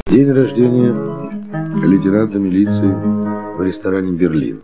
День рождения лейтенанта милиции в ресторане «Берлин».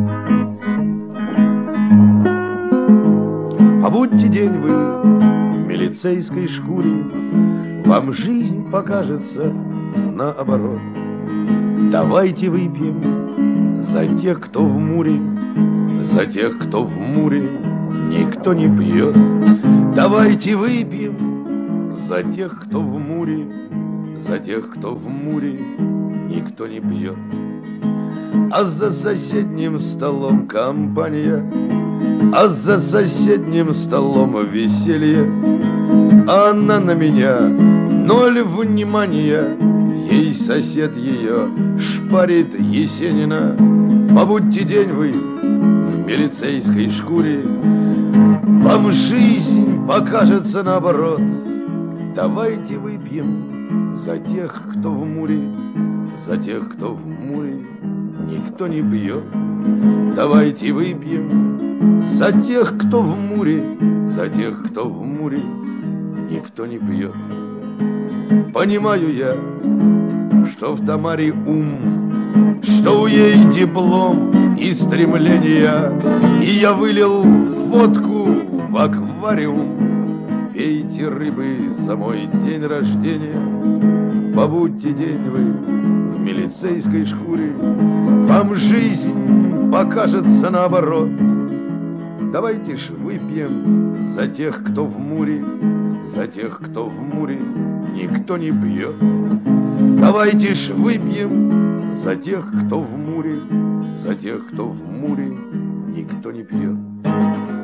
Побудьте день вы в милицейской шкуре, вам жизнь покажется наоборот. Давайте выпьем за тех, кто в муре, за тех, кто в муре никто не пьет. Давайте выпьем за тех, кто в муре, за тех, кто в муре никто не пьет. А за соседним столом компания, а за соседним столом веселье. Она на меня ноль внимания, ей сосед ее шпарит Есенина. Побудьте день вы в милицейской шкуре, вам жизнь покажется наоборот. Давайте выпьем за тех, кто в муре, за тех, кто в муре никто не пьет. Давайте выпьем за тех, кто в муре, за тех, кто в муре никто не пьет. Понимаю я, что в Тамаре ум, что у ей диплом и стремления, и я вылил водку в аквариум. Пейте рыбы за мой день рождения, побудьте день вы в милицейской шкуре, вам жизнь покажется наоборот. Давайте ж выпьем за тех, кто в муре, за тех, кто в муре никто не пьет. Давайте ж выпьем за тех, кто в муре, за тех, кто в муре никто не пьет.